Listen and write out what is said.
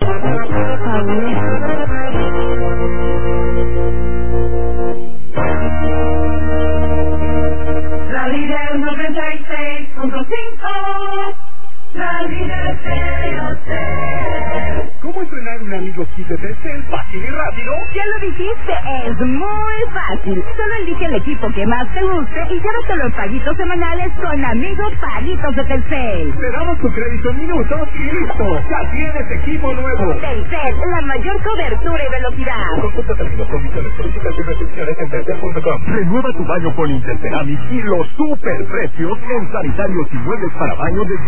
La líder 96.5. La líder Telcel. ¿Cómo entrenar un amigo kit de Telcel fácil y rápido? Ya lo dijiste, es muy fácil. Solo elige el equipo que más te guste y llévate los paguitos semanales con amigos paguitos de Telcel. Te damos tu crédito en minutos y listo. Ya tienes equipo nuevo. Telcel, la mayor cobertura y velocidad. Consulta términos, condiciones, políticas y restricciones en Telcel.com. Renueva tu baño con Interceramic y los super precios en sanitarios y muebles para baño de